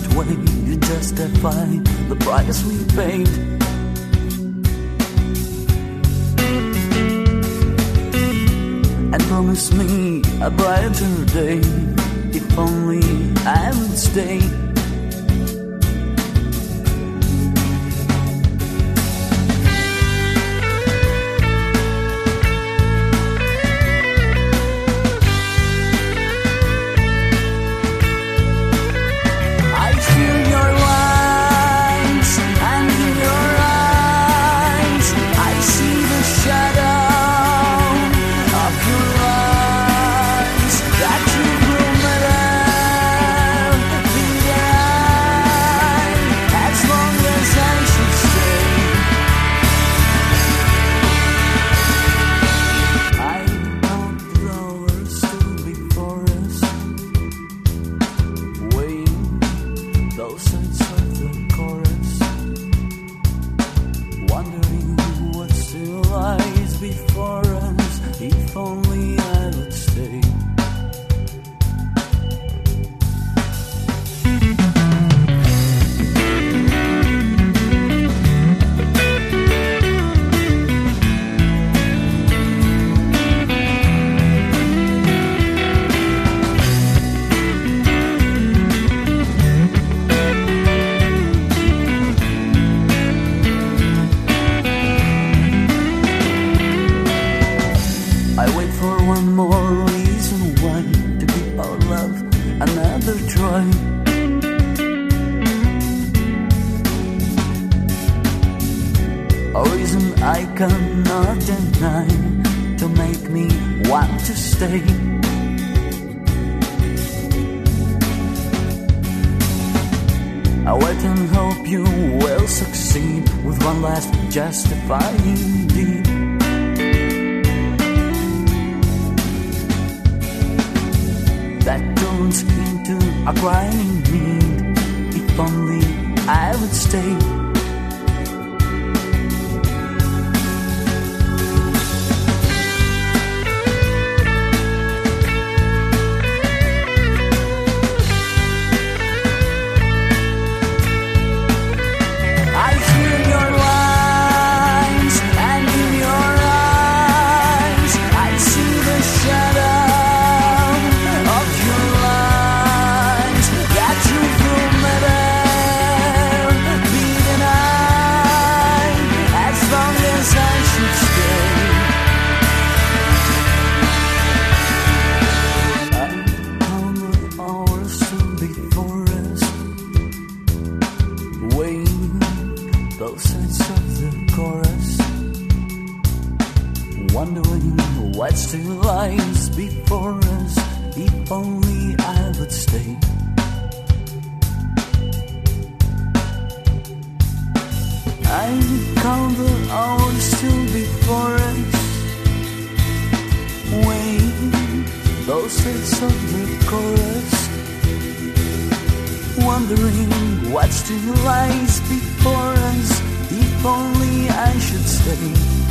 way you justify the price we paid. And promise me a brighter day, if only I would stay. A reason I cannot deny to make me want to stay. I wait and hope you will succeed with one last justifying deed. That turns into a crying need. If only I would stay. Both sides of the chorus, wondering what still lies before us. If only I would stay. I count the hours still before us, weighing both sides of the chorus, wondering what still lies before us. If only I should stay.